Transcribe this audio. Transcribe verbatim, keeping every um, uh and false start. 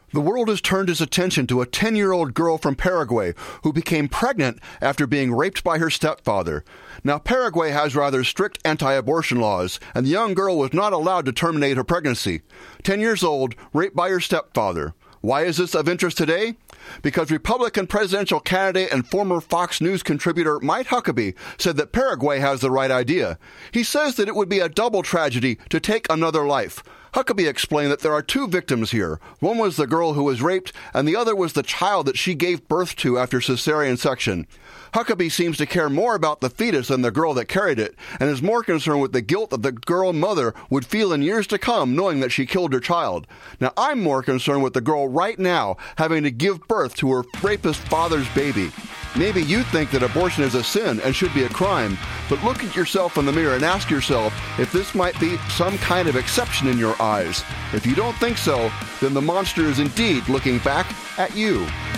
The world has turned its attention to a ten-year-old girl from Paraguay who became pregnant after being raped by her stepfather. Now, Paraguay has rather strict anti-abortion laws, and the young girl was not allowed to terminate her pregnancy. Ten years old, raped by her stepfather. Why is this of interest today? Because Republican presidential candidate and former Fox News contributor Mike Huckabee said that Paraguay has the right idea. He says that it would be a double tragedy to take another life. Huckabee explained that there are two victims here. One was the girl who was raped, and the other was the child that she gave birth to after cesarean section. Huckabee seems to care more about the fetus than the girl that carried it, and is more concerned with the guilt that the girl mother would feel in years to come knowing that she killed her child. Now, I'm more concerned with the girl right now having to give birth to her rapist father's baby. Maybe you think that abortion is a sin and should be a crime, but look at yourself in the mirror and ask yourself if this might be some kind of exception in your eyes. If you don't think so, then the monster is indeed looking back at you.